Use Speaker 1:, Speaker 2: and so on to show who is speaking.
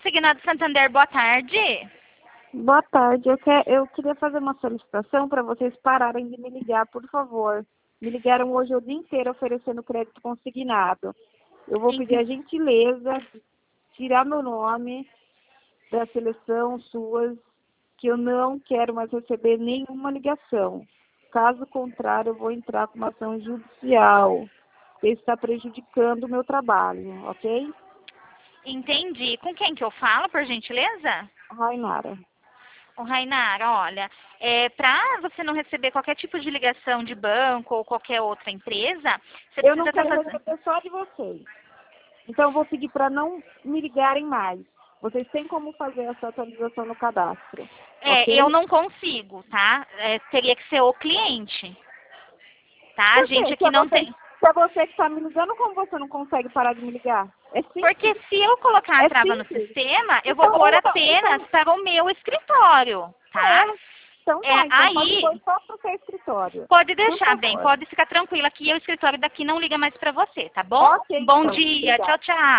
Speaker 1: Consignado Santander, boa tarde.
Speaker 2: Boa tarde, eu queria fazer uma solicitação para vocês pararem de me ligar, por favor. Me ligaram hoje o dia inteiro oferecendo crédito consignado. Eu vou pedir a gentileza de tirar meu nome da seleção suas, que eu não quero mais receber nenhuma ligação. Caso contrário, eu vou entrar com uma ação judicial. Isso está prejudicando o meu trabalho, ok?
Speaker 1: Entendi. Com quem que eu falo, por gentileza?
Speaker 2: Rainara.
Speaker 1: Ô, Rainara, olha, para você não receber qualquer tipo de ligação de banco ou qualquer outra empresa, você
Speaker 2: Eu não
Speaker 1: precisa
Speaker 2: quero
Speaker 1: estar
Speaker 2: receber só de vocês. Então, eu vou pedir para não me ligarem mais. Vocês têm como fazer essa atualização no cadastro, ok?
Speaker 1: eu não consigo, tá? Teria que ser o cliente, tá? A
Speaker 2: Por quê?
Speaker 1: gente aqui não tem.
Speaker 2: Se é você que está me ligando, como você não consegue parar de me ligar? É simples.
Speaker 1: Porque se eu colocar a
Speaker 2: É
Speaker 1: trava no
Speaker 2: simples.
Speaker 1: sistema, eu vou
Speaker 2: Então,
Speaker 1: pôr apenas para o meu escritório, tá?
Speaker 2: Então tá, então pode
Speaker 1: Aí,
Speaker 2: pôr só para o seu escritório.
Speaker 1: pode
Speaker 2: Por
Speaker 1: deixar bem,
Speaker 2: favor.
Speaker 1: pode ficar tranquila que o escritório daqui não liga mais para você, tá bom?
Speaker 2: Ok,
Speaker 1: Bom
Speaker 2: então.
Speaker 1: dia,
Speaker 2: Obrigada.
Speaker 1: tchau, tchau.